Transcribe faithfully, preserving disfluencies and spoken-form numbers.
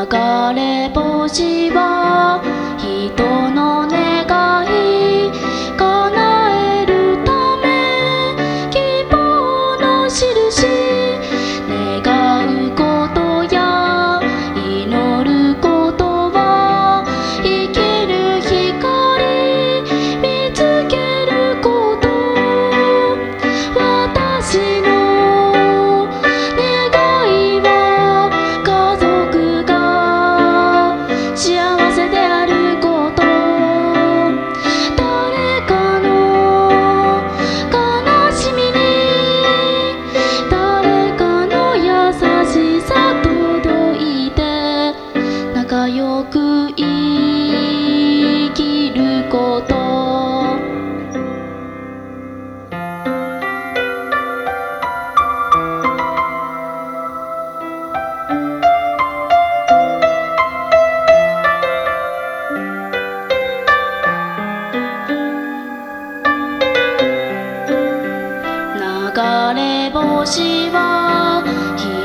れ星は人の願い叶えるため希望の印願うことや祈ることは生きる光見つけること私の願いは家族が幸せであること誰かの悲しみに誰かの優しさ届いて仲良く生きること流れ星は